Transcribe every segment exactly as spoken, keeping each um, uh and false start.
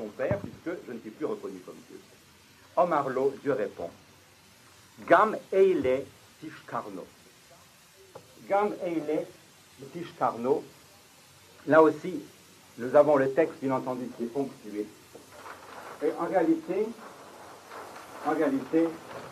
son père, puisque je ne suis plus reconnu comme Dieu. Omar lo, Dieu répond, Gam eile tishkarno. Gam eile tishkarno. Là aussi, nous avons le texte, bien entendu, qui est ponctué. Et en réalité, en réalité,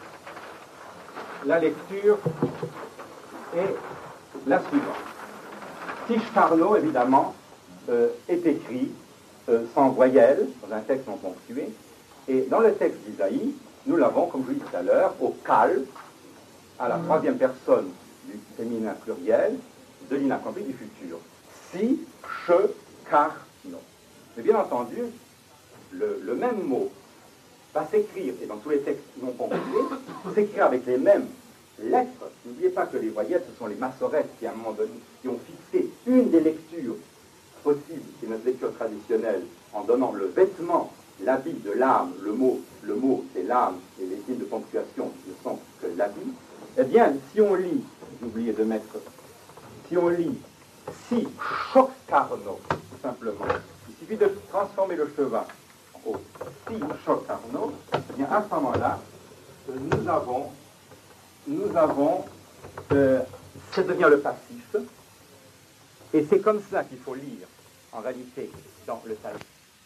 la lecture est la suivante. Tishkarno, évidemment, euh, est écrit euh, sans voyelle, dans un texte non ponctué, et dans le texte d'Isaïe, nous l'avons, comme je vous dis tout à l'heure, au kal, à la troisième personne du féminin pluriel, de l'inaccompli du futur. Si, che, kar, no. Mais bien entendu, le, le même mot va s'écrire, et dans tous les textes non ponctués, s'écrire avec les mêmes lettres. N'oubliez pas que les voyelles, ce sont les massorettes qui, à un moment donné, qui ont fixé une des lectures possibles, qui est notre lecture traditionnelle, en donnant le vêtement, l'habit de l'âme, le mot, le mot c'est l'âme, et les signes de ponctuation ne sont que l'habit. Eh bien, si on lit, j'ai oublié de mettre, si on lit si chocarno, tout simplement, il suffit de transformer le cheval au si chocarno, eh bien, à ce moment-là, nous avons, nous avons, euh, ça devient le passif, et c'est comme ça qu'il faut lire, en réalité, dans le Talmud.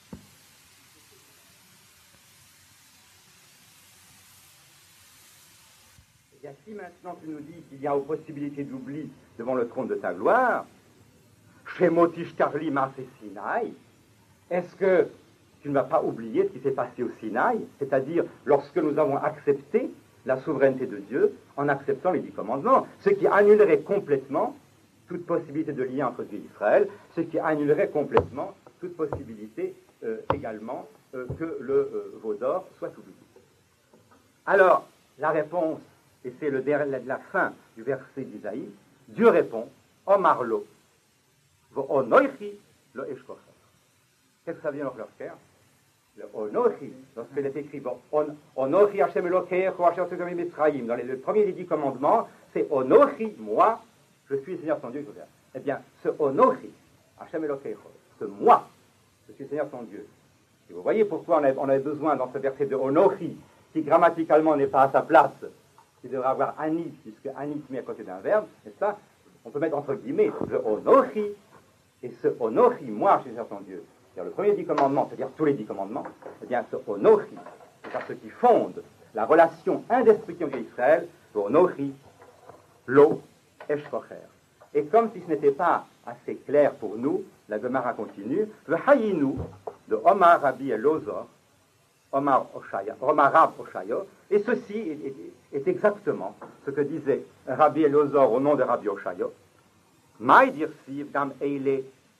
Et si maintenant tu nous dis qu'il y a une possibilité d'oubli devant le trône de ta gloire, chez Motish Karli Marse Sinaï, est-ce que tu ne vas pas oublier ce qui s'est passé au Sinaï, c'est-à-dire lorsque nous avons accepté la souveraineté de Dieu en acceptant les dix commandements, ce qui annulerait complètement toute possibilité de lien entre Dieu et Israël, ce qui annulerait complètement toute possibilité euh, également euh, que le euh, veau d'or soit oublié. Alors, la réponse, et c'est le, la fin du verset d'Isaïe, Dieu répond, Omar lo, vo onoichi lo eshkocha. Qu'est-ce que ça vient leur faire? Le onochi, lorsqu'il est écrit, onochi Hashem Elokecho Asher Tzedami Mitzrayim, dans les, le premier des dix commandements, c'est onochi, moi, je suis le Seigneur ton Dieu. Eh bien, ce onochi, Hashem Elokecho, ce moi, je suis le Seigneur ton Dieu. Et vous voyez pourquoi on avait, on avait besoin dans ce verset de onochi, qui grammaticalement n'est pas à sa place, qui devrait avoir ani, puisque ani se met à côté d'un verbe, n'est-ce pas? On peut mettre entre guillemets le onochi, et ce onochi, moi, je suis le Seigneur ton Dieu. C'est-à-dire le premier dix commandements, c'est-à-dire tous les dix commandements, eh bien, ce onochi, c'est-à-dire ce qui fonde la relation indestructible avec Israël, le onochi, lo, eshkocher. Et comme si ce n'était pas assez clair pour nous, la Gemara continue, le hayinu de Omar Rabbi Elozor, Omar Oshaya, Omar Rab Oshaya, et ceci est, est, est exactement ce que disait Rabbi Elozor au nom de Rabbi Oshaya. Maï dirsiv gam eile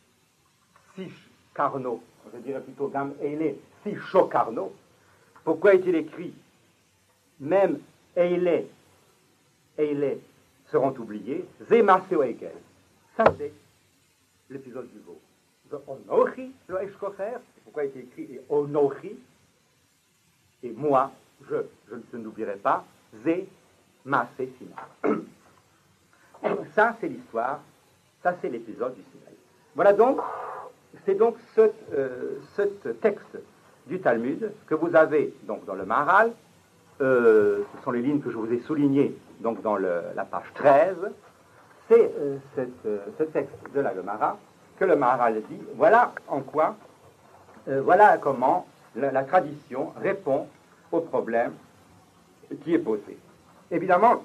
sish Carnot, je dirais plutôt Gam Eile, si chaud Carnot. Pourquoi est-il écrit même Eile, Eile seront oubliés, Zemaseo Egel. Ça c'est l'épisode du veau. The Onochi, le Eshkocher. Pourquoi est-il écrit et Onochi? Et moi, je, je ne l'oublierai pas, Ze Masé Sinaï. Ça c'est l'histoire, ça c'est l'épisode du Sinaï. Voilà donc. C'est donc ce, euh, ce texte du Talmud que vous avez donc dans le Maharal. Euh, ce sont les lignes que je vous ai soulignées donc dans le, la page treize. C'est euh, cette, euh, ce texte de la Gemara que le Maharal dit. Voilà en quoi, euh, voilà comment la, la tradition répond au problème qui est posé. Évidemment,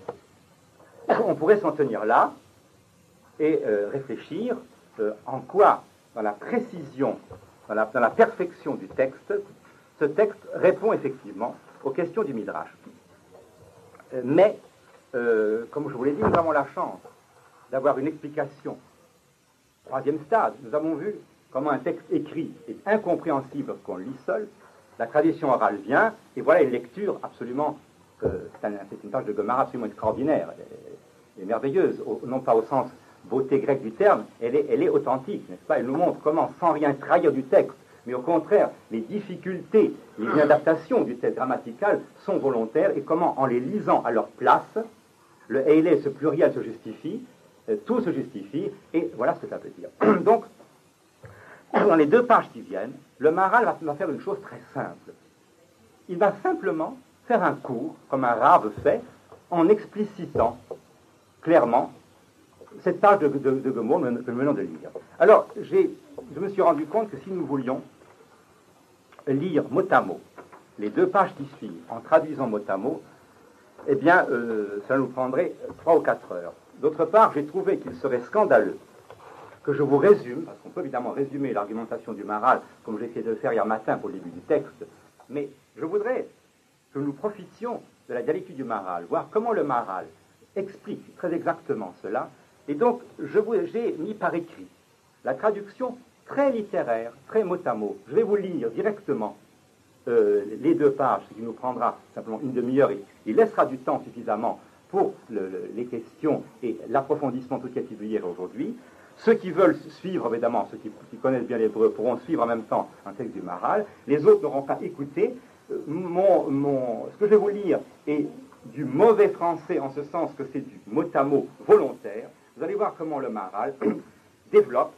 on pourrait s'en tenir là et euh, réfléchir euh, en quoi, dans la précision, dans la, dans la perfection du texte, ce texte répond effectivement aux questions du Midrash. Euh, mais, euh, comme je vous l'ai dit, nous avons la chance d'avoir une explication. Troisième stade, nous avons vu comment un texte écrit est incompréhensible qu'on le lit seul. La tradition orale vient, et voilà une lecture absolument, euh, c'est, un, c'est une page de Gemara absolument extraordinaire, elle est, elle est merveilleuse, au, non pas au sens beauté grecque du terme, elle est, elle est authentique, n'est-ce pas? Elle nous montre comment, sans rien trahir du texte, mais au contraire, les difficultés, les inadaptations du texte grammatical sont volontaires, et comment, en les lisant à leur place, le eile, ce pluriel se justifie, euh, tout se justifie, et voilà ce que ça veut dire. Donc, dans les deux pages qui viennent, le Maharal va, va faire une chose très simple. Il va simplement faire un cours, comme un Rave fait, en explicitant clairement cette page de, de, de Gomorrhe que nous venons de lire. Alors, j'ai, je me suis rendu compte que si nous voulions lire mot à mot les deux pages qui suivent, en traduisant mot à mot, eh bien, euh, ça nous prendrait trois ou quatre heures. D'autre part, j'ai trouvé qu'il serait scandaleux que je vous résume, parce qu'on peut évidemment résumer l'argumentation du Maharal, comme j'ai essayé de le faire hier matin pour le début du texte, mais je voudrais que nous profitions de la dialectique du Maharal, voir comment le Maharal explique très exactement cela, et donc je vous, j'ai mis par écrit la traduction très littéraire, très mot à mot. Je vais vous lire directement euh, les deux pages, ce qui nous prendra simplement une demi-heure, et il laissera du temps suffisamment pour le, le, les questions et l'approfondissement tout ce qui a été vu hier aujourd'hui. Ceux qui veulent suivre, évidemment, ceux qui, qui connaissent bien l'hébreu pourront suivre en même temps un texte du Maharal. Les autres n'auront pas écouté. Mon, mon, ce que je vais vous lire est du mauvais français, en ce sens que c'est du mot à mot volontaire. Vous allez voir comment le Maharal développe.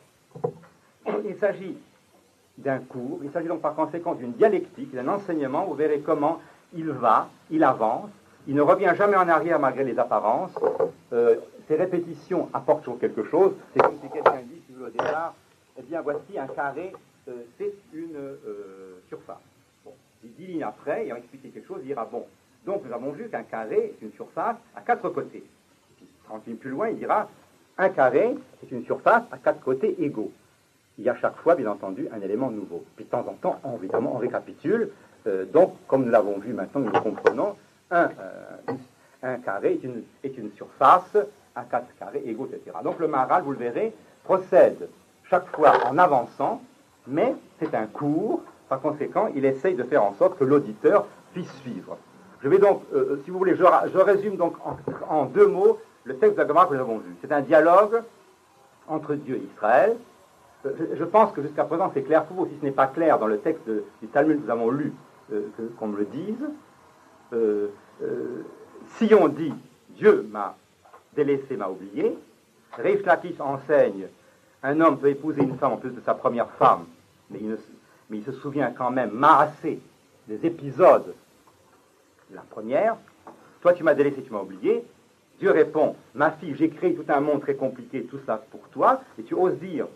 Il s'agit d'un cours, il s'agit donc par conséquent d'une dialectique, d'un enseignement. Vous verrez comment il va, il avance, il ne revient jamais en arrière malgré les apparences. Euh, ces répétitions apportent toujours quelque chose. C'est comme si quelqu'un dit, si vous voulez, au départ, eh bien voici un carré, euh, c'est une euh, surface. Bon. Il dix lignes après, il va expliquer quelque chose, il dira bon. Donc nous avons vu qu'un carré est une surface à quatre côtés. Puis, trente lignes plus loin, il dira un carré est une surface à quatre côtés égaux. Il y a chaque fois, bien entendu, un élément nouveau. Puis de temps en temps, on, évidemment, on récapitule. Euh, donc, comme nous l'avons vu maintenant, nous le comprenons, un, euh, un carré est une, est une surface à quatre carrés égaux, et cetera. Donc le Maharal, vous le verrez, procède chaque fois en avançant, mais c'est un cours. Par conséquent, il essaye de faire en sorte que l'auditeur puisse suivre. Je vais donc, euh, si vous voulez, je, je résume donc en, en deux mots le texte de la Gemara que nous avons vu. C'est un dialogue entre Dieu et Israël. Euh, je, je pense que jusqu'à présent c'est clair pour vous. Si ce n'est pas clair dans le texte de, du Talmud que nous avons lu, euh, que, qu'on me le dise. Euh, euh, si on dit Dieu m'a délaissé, m'a oublié, Reish Lakish enseigne un homme peut épouser une femme en plus de sa première femme, mais il, ne, mais il se souvient quand même assez des épisodes de la première. Toi tu m'as délaissé, tu m'as oublié. Dieu répond, ma fille, j'ai créé tout un monde très compliqué, tout ça pour toi, et tu oses dire,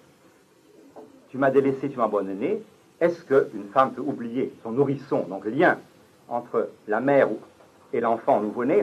tu m'as délaissé, tu m'as abandonné. Est-ce qu'une femme peut oublier son nourrisson, donc le lien entre la mère et l'enfant nouveau-né?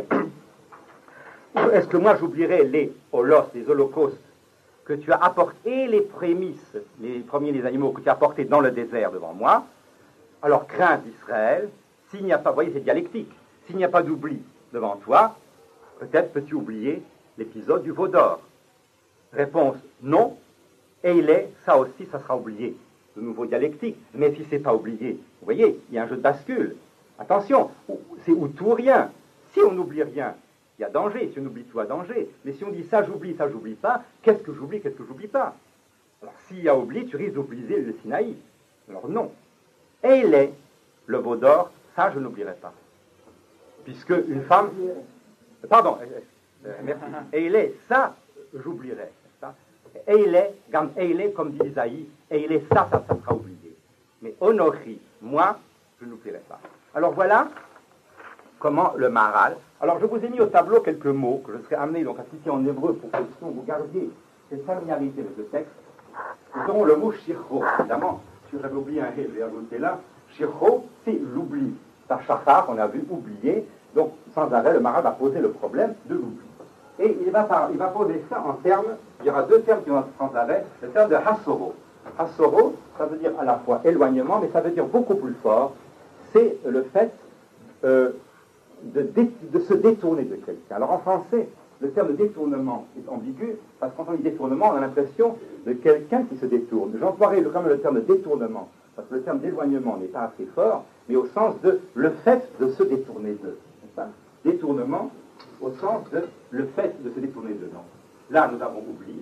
Est-ce que moi j'oublierai les holocausts, les holocaustes que tu as apportés, et les prémices, les premiers des animaux que tu as apportés dans le désert devant moi? Alors crains d'Israël, s'il n'y a pas, vous voyez c'est dialectique, s'il n'y a pas d'oubli devant toi, peut-être peux-tu oublier l'épisode du veau d'or. Réponse, non, et il est, ça aussi, ça sera oublié. De nouveau dialectique, mais si c'est pas oublié, vous voyez, il y a un jeu de bascule. Attention, c'est ou tout ou rien. Si on n'oublie rien, il y a danger. Si on oublie tout, il y a danger. Mais si on dit ça j'oublie, ça j'oublie pas, qu'est-ce que j'oublie, qu'est-ce que j'oublie pas? Alors s'il y a oubli, tu risques d'oublier le Sinaï. Alors non. Et il est, le veau d'or, ça je n'oublierai pas. Puisque une femme... Pardon, euh, merci. Et il est, ça j'oublierai. Et il est, et il est, comme dit Isaïe, et il est, ça, ça, ça sera oublié. Mais Honori, moi, je n'oublierai pas. Alors voilà comment le Maharal. Alors je vous ai mis au tableau quelques mots que je serai amené donc à citer en hébreu pour que vous gardiez cette familiarité de ce texte. Nous aurons le mot shircho, évidemment. Si j'avais oublié un hé, je vais ajouter là. Shircho, c'est l'oubli. Tachachar, on a vu, oublier. Donc sans arrêt, le Maharal va poser le problème de l'oubli. Et il va, par, il va poser ça en termes, il y aura deux termes qui vont être sans arrêt, le terme de hasoro. Hasoro, ça veut dire à la fois éloignement, mais ça veut dire beaucoup plus fort, c'est le fait euh, de, dé, de se détourner de quelqu'un. Alors en français, le terme de détournement est ambigu, parce que quand on dit détournement, on a l'impression de quelqu'un qui se détourne. J'emploierai quand même le terme de détournement, parce que le terme d'éloignement n'est pas assez fort, mais au sens de le fait de se détourner d'eux. C'est ça? Détournement, au sens de le fait de se détourner de nous. Là, nous avons oublié.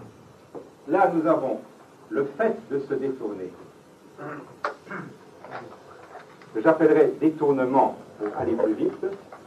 Là, nous avons le fait de se détourner. Que j'appellerais détournement pour aller plus vite.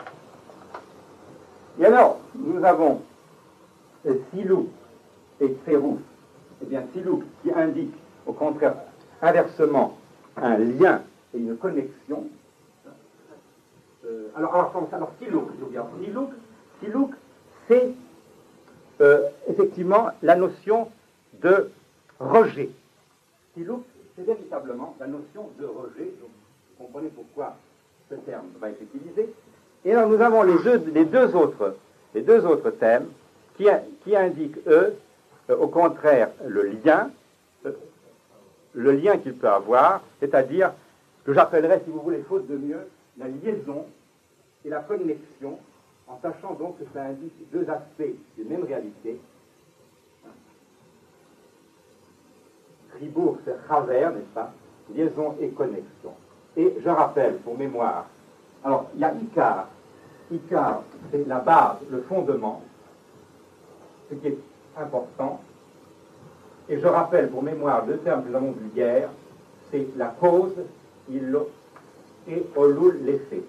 Et alors, nous avons euh, silou et tférou. Eh bien, silou qui indique, au contraire, inversement, un lien et une connexion. Euh, alors, alors, alors, Silouk, Silouk, Silouk, c'est euh, effectivement la notion de rejet. Silouk, c'est véritablement la notion de rejet. Donc, vous comprenez pourquoi ce terme va être utilisé. Et alors, nous avons les deux, les deux, autres, les deux autres thèmes qui, qui indiquent, eux, euh, au contraire, le lien, euh, le lien qu'il peut avoir, c'est-à-dire ce que j'appellerais, si vous voulez, faute de mieux, la liaison et la connexion, en sachant donc que ça indique deux aspects d'une même réalité. Ribourg, c'est Raver, n'est-ce pas? Liaison et connexion. Et je rappelle, pour mémoire, alors il y a Icar. Icar, c'est la base, le fondement, ce qui est important. Et je rappelle, pour mémoire, deux termes que nous avons vus hier, c'est la cause, illo, et olul, l'effet.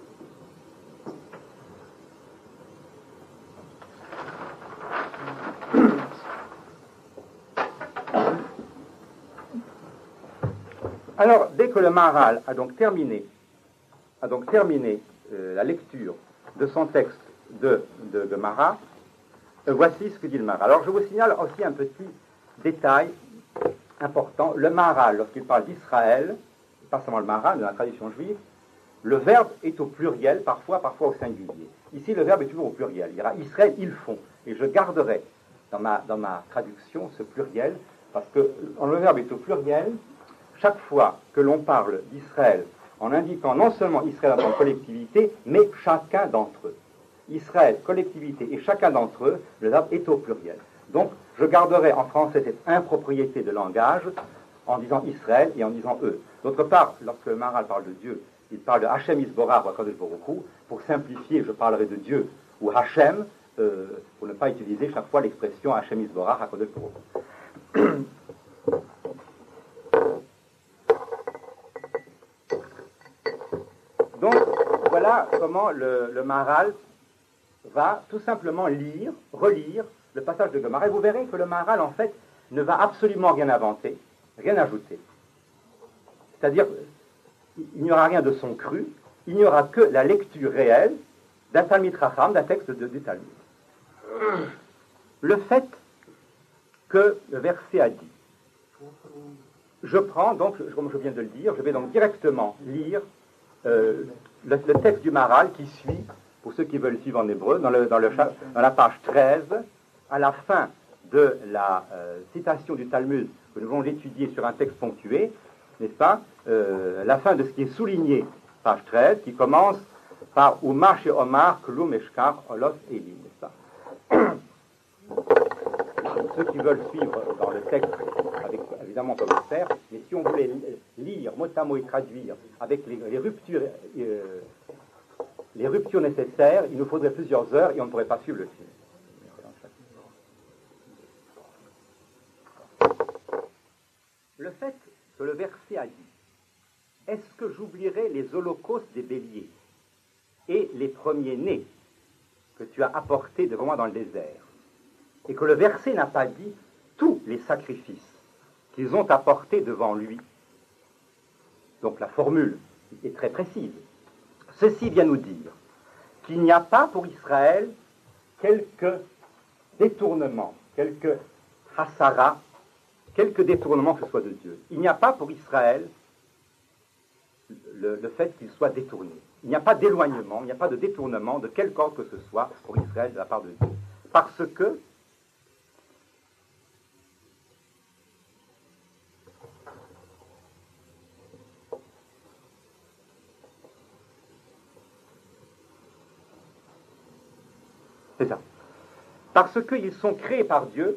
Alors, dès que le Maharal a donc terminé, a donc terminé euh, la lecture de son texte de, de, de Marat, euh, voici ce que dit le Maharal. Alors, je vous signale aussi un petit détail important. Le Maharal, lorsqu'il parle d'Israël, pas seulement le Maharal, de la tradition juive, le verbe est au pluriel, parfois, parfois au singulier. Ici, le verbe est toujours au pluriel. Il y aura Israël, ils font. Et je garderai dans ma, dans ma traduction ce pluriel, parce que quand le verbe est au pluriel, chaque fois que l'on parle d'Israël, en indiquant non seulement Israël en tant que collectivité, mais chacun d'entre eux. Israël, collectivité et chacun d'entre eux, le verbe est au pluriel. Donc, je garderai en français cette impropriété de langage en disant Israël et en disant eux. D'autre part, lorsque le Maharal parle de Dieu, il parle de Hachem Isborah ou Akadosh Baruch Hu. Pour simplifier, je parlerai de Dieu ou Hachem, euh, pour ne pas utiliser chaque fois l'expression Hachem Isborah, Akadosh Baruch Hu. Donc, voilà comment le, le Maharal va tout simplement lire, relire le passage de Gemara. Et vous verrez que le Maharal, en fait, ne va absolument rien inventer, rien ajouter. C'est-à-dire, il n'y aura rien de son cru, il n'y aura que la lecture réelle d'un Talmid Chacham, d'un texte de, du Talmud. Le fait que le verset a dit, je prends donc, comme je viens de le dire, je vais donc directement lire euh, le, le texte du Maharal qui suit, pour ceux qui veulent suivre en hébreu, dans, le, dans, le, dans la page treize, à la fin de la euh, citation du Talmud que nous allons étudier sur un texte ponctué, n'est-ce pas, euh, la fin de ce qui est souligné, page treize, qui commence par « Umar chez Omar, Klum Eshkar, Olos Elim », n'est-ce pas? Ceux qui veulent suivre dans le texte, avec, évidemment, peuvent le faire, mais si on voulait lire mot à mot et traduire avec les, les ruptures euh, les ruptures nécessaires, il nous faudrait plusieurs heures et on ne pourrait pas suivre le film. Le fait que le verset a dit « Est-ce que j'oublierai les holocaustes des béliers et les premiers-nés que tu as apportés devant moi dans le désert ?» et que le verset n'a pas dit tous les sacrifices qu'ils ont apportés devant lui. Donc la formule est très précise. Ceci vient nous dire qu'il n'y a pas pour Israël quelques détournements, quelques hassara, quelques détournements que ce soit de Dieu. Il n'y a pas pour Israël le, le fait qu'il soit détourné. Il n'y a pas d'éloignement, il n'y a pas de détournement de quelque ordre que ce soit pour Israël de la part de Dieu. Parce que c'est ça. Parce qu'ils sont créés par Dieu,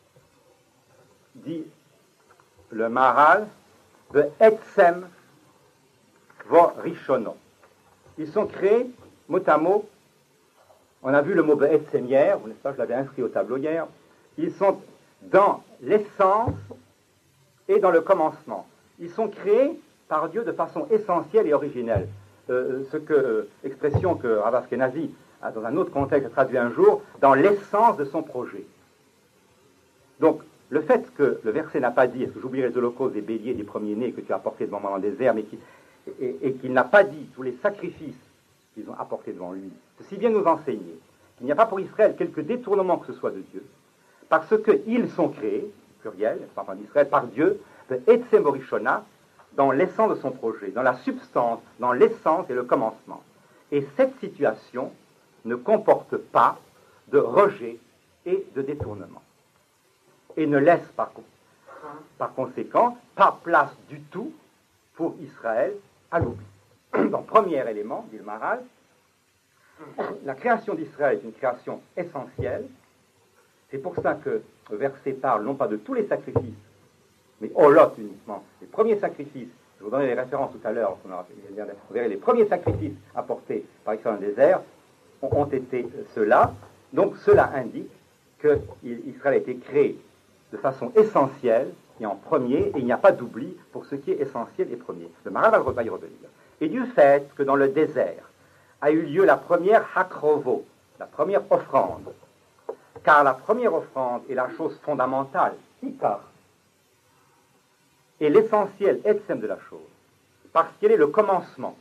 dit le Maharal, de Etzem vo Rishono. Ils sont créés, mot à mot, on a vu le mot de Etzem hier, n'est-ce pas, je l'avais inscrit au tableau hier, ils sont dans l'essence et dans le commencement. Ils sont créés par Dieu de façon essentielle et originelle. Euh, ce que, euh, expression que Rav Ashkenazi a dans un autre contexte traduit un jour, dans l'essence de son projet. Donc, le fait que le verset n'a pas dit « Est-ce que j'oublierai les holocaustes des béliers, des premiers-nés que tu as apportés devant moi dans le désert », mais qui, et, et qu'il n'a pas dit tous les sacrifices qu'ils ont apportés devant lui, ceci vient nous enseigner qu'il n'y a pas pour Israël quelque détournement que ce soit de Dieu, parce qu'ils sont créés, pluriel, enfin d'Israël, par Dieu, de Etzem Orishona, dans l'essence de son projet, dans la substance, dans l'essence et le commencement. Et cette situation ne comporte pas de rejet et de détournement. Et ne laisse par, par conséquent pas place du tout pour Israël à l'oubli. Donc, premier élément, dit le Maharal, la création d'Israël est une création essentielle. C'est pour ça que le verset parle non pas de tous les sacrifices, mais Olot uniquement. Les premiers sacrifices, je vous donnerai les références tout à l'heure, vous verrez les premiers sacrifices apportés par Israël dans le désert ont été ceux-là. Donc cela indique qu'Israël a été créé de façon essentielle et en premier, et il n'y a pas d'oubli pour ce qui est essentiel et premier. Le Maharal va y revenir. Et du fait que dans le désert a eu lieu la première hakrovo, la première offrande, car la première offrande est la chose fondamentale, ikar, et l'essentiel etsem de la chose, parce qu'elle est le commencement.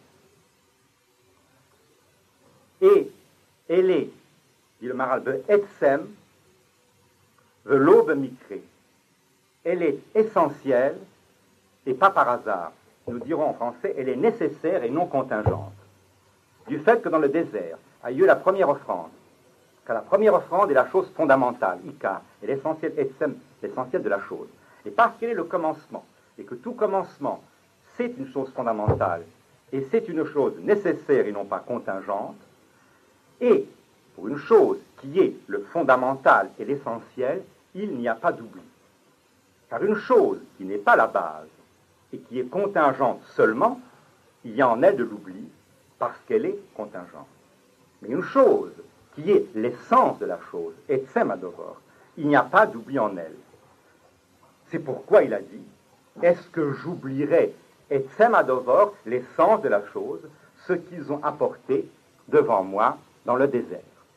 Et elle est, dit le Maharal, be etsem, velo be mikre. Elle est essentielle et pas par hasard. Nous dirons en français, elle est nécessaire et non contingente. Du fait que dans le désert a eu lieu la première offrande, car la première offrande est la chose fondamentale, ikar, et l'essentiel etsem, l'essentiel de la chose. Et parce qu'elle est le commencement, et que tout commencement, c'est une chose fondamentale, et c'est une chose nécessaire et non pas contingente, et pour une chose qui est le fondamental et l'essentiel, il n'y a pas d'oubli. Car une chose qui n'est pas la base, et qui est contingente seulement, il y a en elle de l'oubli, parce qu'elle est contingente. Mais une chose qui est l'essence de la chose, etsem adoror, il n'y a pas d'oubli en elle. C'est pourquoi il a dit, est-ce que j'oublierai etsem adoror, l'essence de la chose, ce qu'ils ont apporté devant moi dans le désert.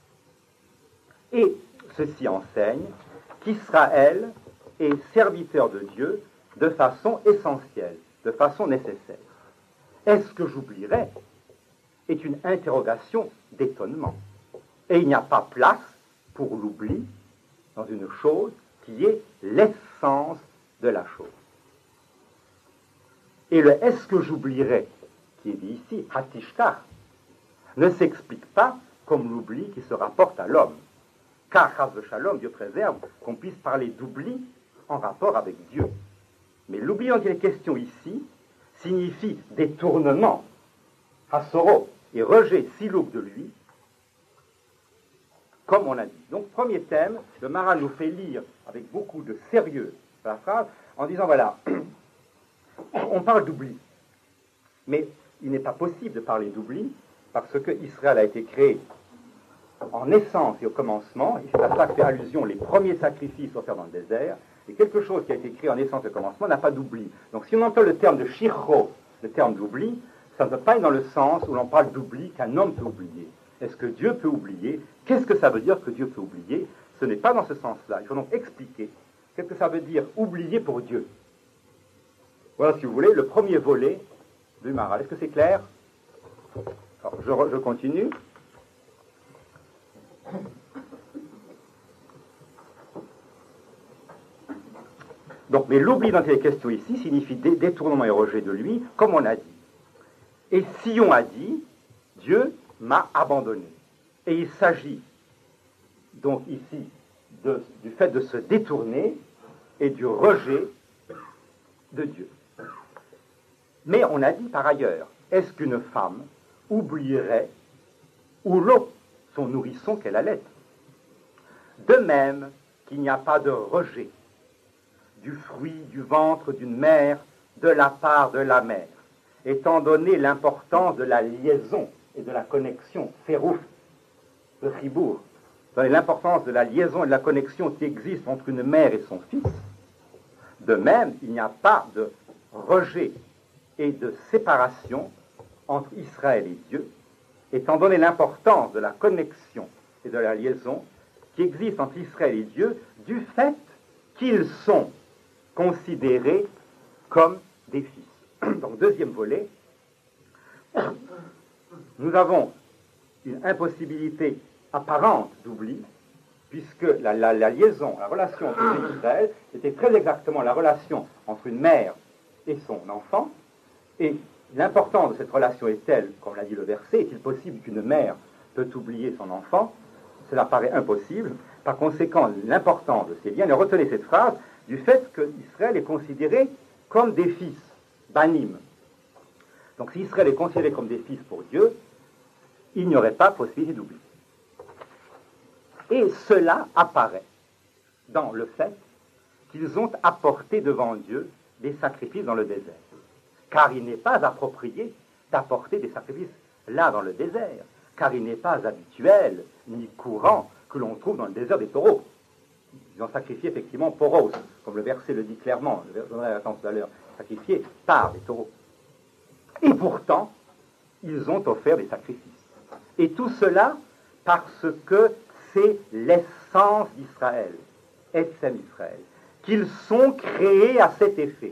Et ceci enseigne qu'Israël est serviteur de Dieu de façon essentielle, de façon nécessaire. Est-ce que j'oublierai est une interrogation d'étonnement. Et il n'y a pas place pour l'oubli dans une chose qui est l'essence de la chose. Et le « est-ce que j'oublierai » qui est dit ici, hatishkar, ne s'explique pas comme l'oubli qui se rapporte à l'homme. Car, chas v'shalom, Dieu préserve qu'on puisse parler d'oubli en rapport avec Dieu. Mais l'oubli dont il est question ici signifie détournement, hasoro, et rejet silouk de lui, comme on a dit. Donc, premier thème, le Maharal nous fait lire avec beaucoup de sérieux la phrase, en disant, voilà, on parle d'oubli, mais il n'est pas possible de parler d'oubli, parce que Israël a été créé en essence et au commencement, et c'est à ça que fait allusion les premiers sacrifices offerts dans le désert, et quelque chose qui a été créé en essence et au commencement n'a pas d'oubli. Donc si on emploie le terme de shirro, le terme d'oubli, ça ne peut pas être dans le sens où l'on parle d'oubli qu'un homme peut oublier. Est-ce que Dieu peut oublier? Qu'est-ce que ça veut dire que Dieu peut oublier? Ce n'est pas dans ce sens-là. Il faut donc expliquer qu'est-ce que ça veut dire oublier pour Dieu. Voilà, si vous voulez, le premier volet du Maharal. Est-ce que c'est clair? Alors, je, je continue. Donc, mais l'oubli dont il est question ici signifie dé- détournement et rejet de lui, comme on a dit. Et Sion a dit, Dieu m'a abandonné. Et il s'agit donc ici de, du fait de se détourner et du rejet de Dieu. Mais on a dit par ailleurs, est-ce qu'une femme oublierait ou l'eau, son nourrisson qu'elle allait? De même qu'il n'y a pas de rejet du fruit du ventre d'une mère de la part de la mère, étant donné l'importance de la liaison et de la connexion, férouf, de Fribourg, l'importance de la liaison et de la connexion qui existe entre une mère et son fils. De même, il n'y a pas de rejet et de séparation entre Israël et Dieu, étant donné l'importance de la connexion et de la liaison qui existe entre Israël et Dieu, du fait qu'ils sont considérés comme des fils. Donc, deuxième volet, nous avons une impossibilité apparente d'oubli, puisque la, la, la liaison, la relation entre Dieu et Israël était très exactement la relation entre une mère et son enfant, et l'importance de cette relation est telle, comme l'a dit le verset, est-il possible qu'une mère peut oublier son enfant? Cela paraît impossible. Par conséquent, l'importance de ces liens, et retenez cette phrase, du fait qu'Israël est considéré comme des fils, banim. Donc si Israël est considéré comme des fils pour Dieu, il n'y aurait pas possibilité d'oubli. Et cela apparaît dans le fait qu'ils ont apporté devant Dieu des sacrifices dans le désert. Car il n'est pas approprié d'apporter des sacrifices là dans le désert, car il n'est pas habituel ni courant que l'on trouve dans le désert des taureaux. Ils ont sacrifié effectivement poros, comme le verset le dit clairement, je donnerai la tout à l'heure, sacrifié par les taureaux. Et pourtant, ils ont offert des sacrifices. Et tout cela parce que c'est l'essence d'Israël, Etzem Israël, qu'ils sont créés à cet effet.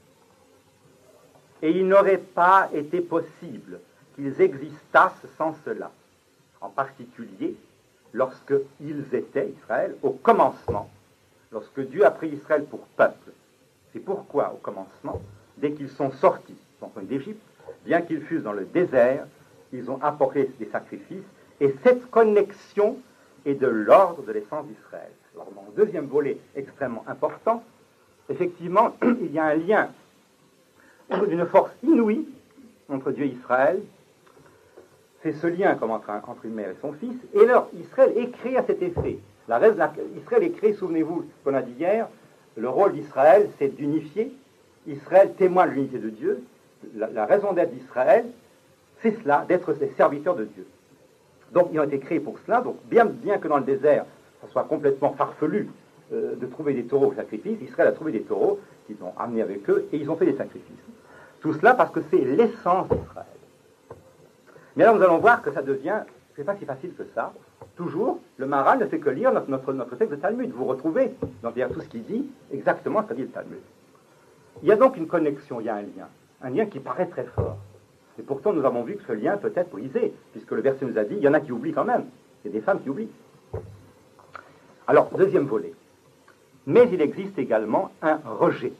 Et il n'aurait pas été possible qu'ils existassent sans cela, en particulier lorsqu'ils étaient, Israël, au commencement, lorsque Dieu a pris Israël pour peuple. C'est pourquoi, au commencement, dès qu'ils sont sortis d'Égypte, bien qu'ils fussent dans le désert, ils ont apporté des sacrifices, et cette connexion est de l'ordre de l'essence d'Israël. Alors, dans le deuxième volet extrêmement important, effectivement, il y a un lien d'une force inouïe entre Dieu et Israël. C'est ce lien comme entre, un, entre une mère et son fils. Et alors, Israël est créé à cet effet. La, la, Israël est créé, souvenez-vous ce qu'on a dit hier, le rôle d'Israël, c'est d'unifier. Israël témoigne de l'unité de Dieu. La, la raison d'être d'Israël, c'est cela, d'être des serviteurs de Dieu. Donc, ils ont été créés pour cela. Donc, bien, bien que dans le désert, ça soit complètement farfelu euh, de trouver des taureaux au sacrifice, Israël a trouvé des taureaux qu'ils ont amenés avec eux et ils ont fait des sacrifices. Tout cela parce que c'est l'essence d'Israël. Mais là, nous allons voir que ça devient, c'est pas si facile que ça. Toujours, le Maharal ne fait que lire notre, notre, notre texte de Talmud. Vous retrouvez dans tout ce qu'il dit, exactement ce qu'a dit le Talmud. Il y a donc une connexion, il y a un lien. Un lien qui paraît très fort. Et pourtant, nous avons vu que ce lien peut être brisé, puisque le verset nous a dit, il y en a qui oublient quand même. Il y a des femmes qui oublient. Alors, deuxième volet. Mais il existe également un rejet.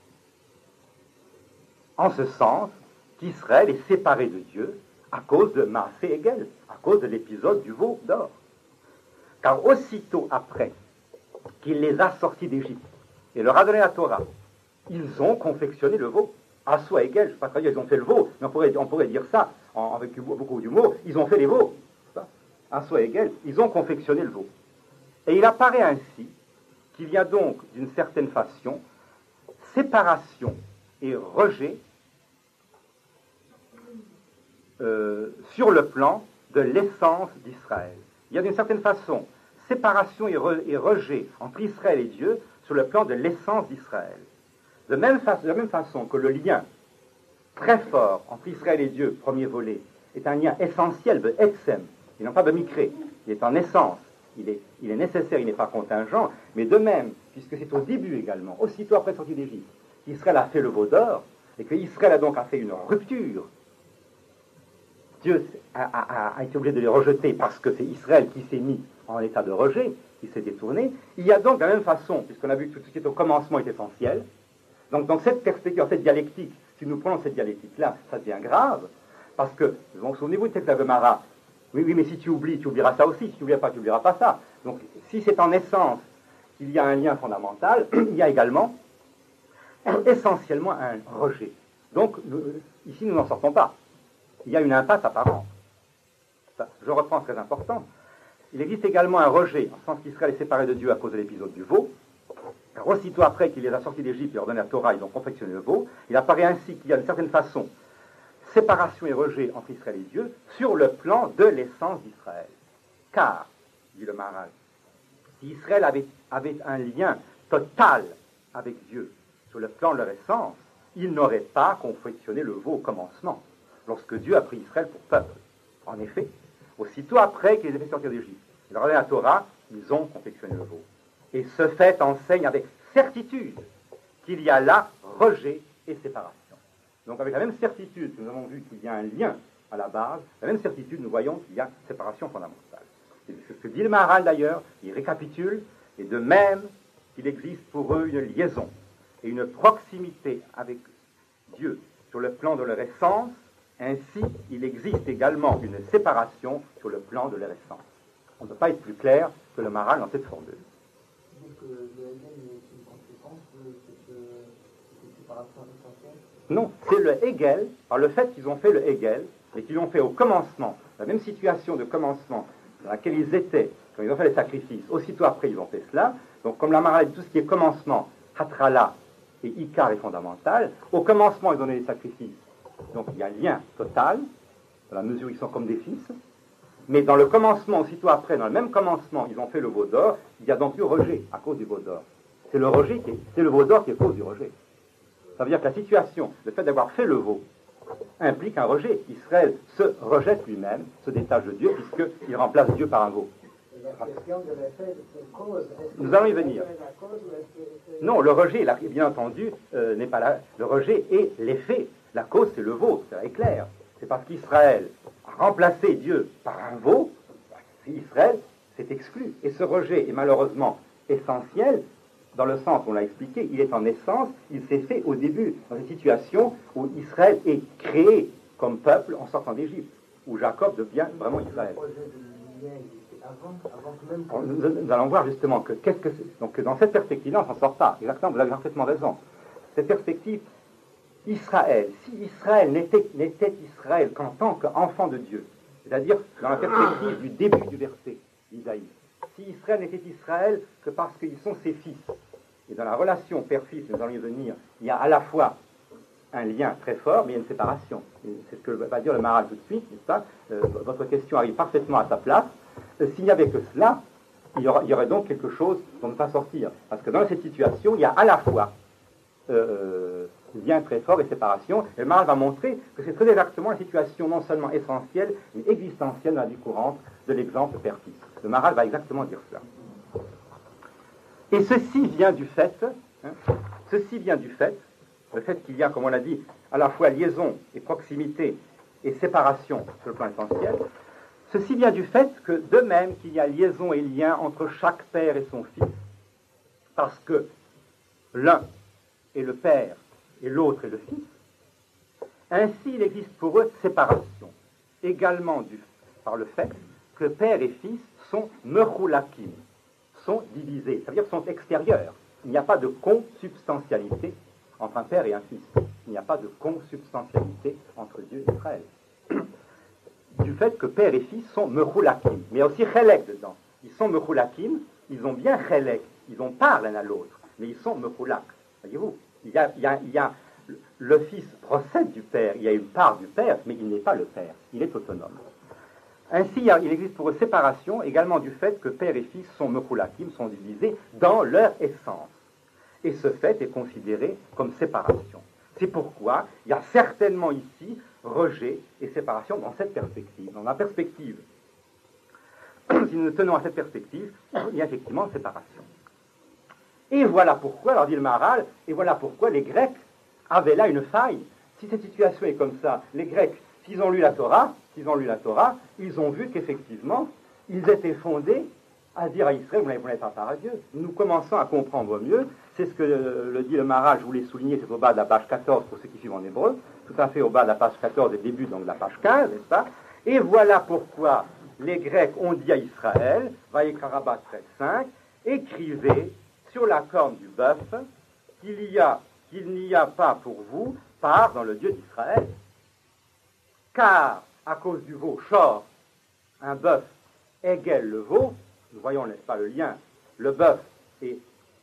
En ce sens qu'Israël est séparé de Dieu à cause de Maasé Egel, à cause de l'épisode du veau d'or. Car aussitôt après qu'il les a sortis d'Égypte et leur a donné la Torah, ils ont confectionné le veau. Assoa Egel, je ne sais pas très bien, ils ont fait le veau, mais on pourrait, on pourrait dire ça en, avec beaucoup d'humour, ils ont fait les veaux. Assoa Egel, ils ont confectionné le veau. Et il apparaît ainsi qu'il y a donc, d'une certaine façon, séparation et rejet euh, sur le plan de l'essence d'Israël. Il y a d'une certaine façon séparation et, re, et rejet entre Israël et Dieu sur le plan de l'essence d'Israël. De, même fa- de la même façon que le lien très fort entre Israël et Dieu, premier volet, est un lien essentiel de Etzem, il n'a pas de micré, il est en essence, il est, il est nécessaire, il n'est pas contingent, mais de même, puisque c'est au début également, aussitôt après sortie d'Égypte, qu'Israël a fait le veau d'or, et que Israël a donc a fait une rupture, Dieu a, a, a été obligé de les rejeter parce que c'est Israël qui s'est mis en état de rejet, qui s'est détourné. Il y a donc de la même façon, puisqu'on a vu que tout ce qui est au commencement est essentiel, donc dans cette perspective, dans cette dialectique, si nous prenons cette dialectique-là, ça devient grave, parce que, bon, souvenez-vous du texte d'Avemara, oui, oui, mais si tu oublies, tu oublieras ça aussi, si tu n'oublieras pas, tu n'oublieras pas ça. Donc, si c'est en essence qu'il y a un lien fondamental, il y a également essentiellement un rejet. Donc, nous, ici, nous n'en sortons pas. Il y a une impasse apparente. Ça, je reprends, très important. Il existe également un rejet, en sens qu'Israël est séparé de Dieu à cause de l'épisode du veau. Alors, aussitôt après qu'il les a sortis d'Égypte et leur donné la Torah, ils ont confectionné le veau. Il apparaît ainsi qu'il y a d'une certaine façon séparation et rejet entre Israël et Dieu sur le plan de l'essence d'Israël. Car, dit le Maharal, si Israël avait, avait un lien total avec Dieu sur le plan de leur essence, il n'aurait pas confectionné le veau au commencement, lorsque Dieu a pris Israël pour peuple. En effet, aussitôt après qu'ils aient fait sortir d'Égypte, il leur a donné la Torah, ils ont confectionné le veau. Et ce fait enseigne avec certitude qu'il y a là rejet et séparation. Donc avec la même certitude que nous avons vu qu'il y a un lien à la base, la même certitude nous voyons qu'il y a séparation fondamentale. C'est ce que dit le Maharal d'ailleurs, il récapitule, et de même qu'il existe pour eux une liaison et une proximité avec Dieu sur le plan de leur essence, ainsi il existe également une séparation sur le plan de leur essence. On ne peut pas être plus clair que le Maharal dans cette formule. Donc le Hegel est une conséquence de cette, cette séparation essentielle? Non, c'est le Hegel, par le fait qu'ils ont fait le Hegel, et qu'ils l'ont fait au commencement, la même situation de commencement dans laquelle ils étaient quand ils ont fait les sacrifices, aussitôt après ils ont fait cela. Donc comme la Maharal dit, tout ce qui est commencement, Hatrala et Ikar est fondamental. Au commencement ils ont donné les sacrifices, donc il y a un lien total, dans la mesure où ils sont comme des fils. Mais dans le commencement, aussitôt après, dans le même commencement, ils ont fait le veau d'or, il y a donc eu rejet à cause du veau d'or. C'est le rejet qui est, c'est le veau d'or qui est cause du rejet. Ça veut dire que la situation, le fait d'avoir fait le veau, implique un rejet. Israël se rejette lui-même, se détache de Dieu, puisqu'il remplace Dieu par un veau. La question de l'effet, c'est cause. Nous allons y venir. Non, le rejet, bien entendu, euh, n'est pas là. Le rejet est l'effet. La cause, c'est le veau, c'est clair. C'est parce qu'Israël a remplacé Dieu par un veau, Israël s'est exclu. Et ce rejet est malheureusement essentiel, dans le sens, on l'a expliqué, il est en essence, il s'est fait au début, dans une situation où Israël est créé comme peuple en sortant d'Égypte, où Jacob devient vraiment Israël. Nous, nous allons voir justement que, qu'est-ce que c'est. Donc, dans cette perspective-là, on ne s'en sort pas. Exactement, vous avez parfaitement raison. Cette perspective, Israël, si Israël n'était, n'était Israël qu'en tant qu'enfant de Dieu, c'est-à-dire dans la perspective du début du verset d'Isaïe, si Israël n'était Israël que parce qu'ils sont ses fils, et dans la relation père-fils, nous allons y venir, il y a à la fois un lien très fort, mais il y a une séparation. Et c'est ce que va dire le Maharal tout de suite, n'est-ce pas? euh, Votre question arrive parfaitement à sa place. Euh, s'il n'y avait que cela, il y, aura, il y aurait donc quelque chose dont ne pas sortir. Parce que dans cette situation, il y a à la fois euh, lien très fort et séparation. Et le Maharal va montrer que c'est très exactement la situation non seulement essentielle, mais existentielle dans la vie courante de l'exemple père-fils. Le Maharal va exactement dire cela. Et ceci vient du fait, hein, ceci vient du fait, le fait qu'il y a, comme on l'a dit, à la fois liaison et proximité et séparation sur le plan essentiel, ceci vient du fait que de même qu'il y a liaison et lien entre chaque père et son fils, parce que l'un est le père et l'autre est le fils, ainsi il existe pour eux séparation, également due par le fait que père et fils sont meroulakim, sont divisés, c'est-à-dire sont extérieurs. Il n'y a pas de consubstantialité entre un père et un fils. Il n'y a pas de consubstantialité entre Dieu et Israël. Du fait que père et fils sont meroulakim, mais il y a aussi chelek dedans. Ils sont meroulakim, ils ont bien chelek, ils ont part l'un à l'autre, mais ils sont meroulak. Voyez-vous, il y a, il y a, il y a, le fils procède du père, il y a une part du père, mais il n'est pas le père, il est autonome. Ainsi, il existe pour eux séparation également du fait que père et fils sont meroulakim, sont divisés dans leur essence. Et ce fait est considéré comme séparation. C'est pourquoi il y a certainement ici rejet et séparation dans cette perspective. Dans la perspective, si nous tenons à cette perspective, il y a effectivement séparation. Et voilà pourquoi, alors dit le Maharal, et voilà pourquoi les Grecs avaient là une faille. Si cette situation est comme ça, les Grecs, s'ils ont lu la Torah, s'ils ont lu la Torah, ils ont vu qu'effectivement, ils étaient fondés à dire à Israël, vous n'avez pas part à Dieu. Nous commençons à comprendre mieux. C'est ce que le, le dit le Maharal, je voulais souligner, c'est au bas de la page quatorze pour ceux qui suivent en hébreu, tout à fait au bas de la page quatorze et début donc de la page quinze, n'est-ce pas? Et voilà pourquoi les Grecs ont dit à Israël, Vaïkaraba treize cinq, écrivez sur la corne du bœuf qu'il y a, qu'il n'y a pas pour vous part dans le Dieu d'Israël. Car, à cause du veau, Shor, un bœuf égale le veau, nous voyons, n'est-ce pas, le lien, le bœuf est,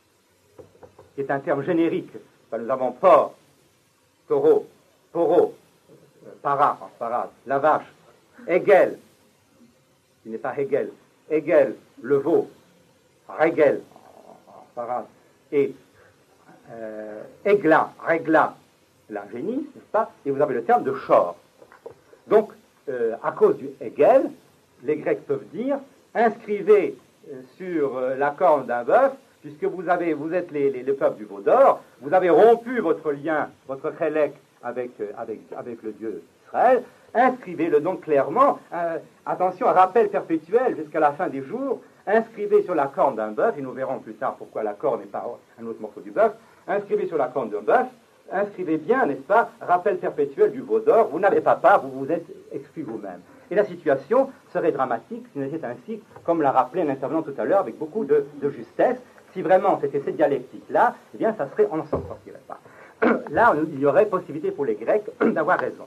est un terme générique. Ben, nous avons porc, taureau, taureau, para, en parade, la vache, égale, qui n'est pas Hegel, égale le veau, régel, en parade, et euh, égla, régla, la génie, n'est-ce pas, et vous avez le terme de Shor. Donc, euh, à cause du Hegel, les Grecs peuvent dire, inscrivez euh, sur euh, la corne d'un bœuf puisque vous, avez, vous êtes les, les, le peuple du veau d'or, vous avez rompu votre lien, votre chélek avec, avec, avec le Dieu d'Israël, inscrivez-le donc clairement, euh, attention, un rappel perpétuel jusqu'à la fin des jours, inscrivez sur la corne d'un bœuf, et nous verrons plus tard pourquoi la corne n'est pas un autre morceau du bœuf, inscrivez sur la corne d'un bœuf, inscrivez bien, n'est-ce pas, rappel perpétuel du veau d'or, vous n'avez pas part, vous vous êtes exclu vous-même. Et la situation serait dramatique si c'était ainsi, comme l'a rappelé un intervenant tout à l'heure avec beaucoup de, de justesse. Si vraiment c'était cette dialectique-là, eh bien, ça serait, on n'en sortirait pas. Là, il y aurait possibilité pour les Grecs d'avoir raison.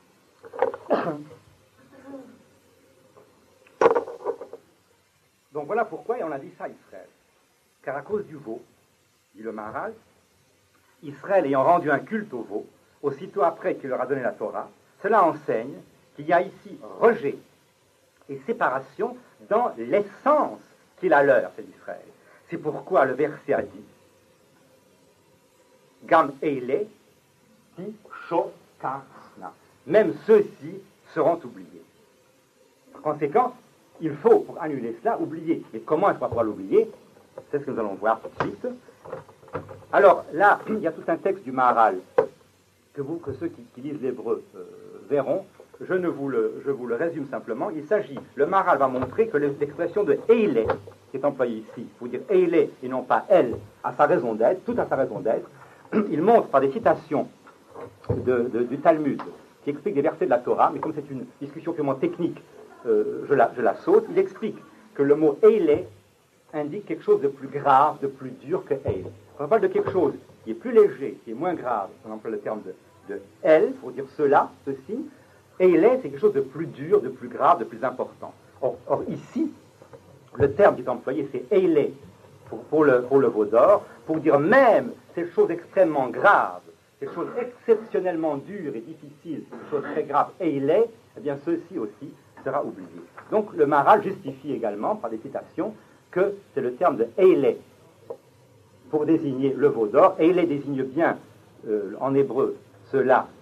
Donc voilà pourquoi, et on a dit ça à Israël. Car à cause du veau, dit le Maharal, Israël ayant rendu un culte au veau, aussitôt après qu'il leur a donné la Torah, cela enseigne qu'il y a ici rejet et séparation dans l'essence qu'il a leur, c'est d'Israël. C'est pourquoi le verset a dit Gam eile ti shokasna. Même ceux-ci seront oubliés. Par conséquent, il faut, pour annuler cela, oublier. Et comment est-ce qu'on va pouvoir l'oublier? C'est ce que nous allons voir tout de suite. Alors là, il y a tout un texte du Maharal que, vous, que ceux qui, qui lisent l'hébreu euh, verront. Je, ne vous le, je vous le résume simplement. Il s'agit, le Maharal va montrer que l'expression de eile, qui est employée ici, il faut dire eile et non pas elle, a sa raison d'être, tout a sa raison d'être. Il montre par des citations de, de, du Talmud qui expliquent des versets de la Torah, mais comme c'est une discussion purement technique, euh, je, la, je la saute. Il explique que le mot eile indique quelque chose de plus grave, de plus dur que eil. Quand on parle de quelque chose qui est plus léger, qui est moins grave, on emploie le terme de, de el, pour dire cela, ceci. Eile, c'est quelque chose de plus dur, de plus grave, de plus important. Or, or ici, le terme qui est employé, c'est eile pour, pour, le, pour le veau d'or, pour dire même ces choses extrêmement graves, ces choses exceptionnellement dures et difficiles, ces choses très graves, eile, eh bien ceci aussi sera oublié. Donc le Maharal justifie également, par des citations, que c'est le terme de eile pour désigner le veau d'or. Eile désigne bien, euh, en hébreu, cela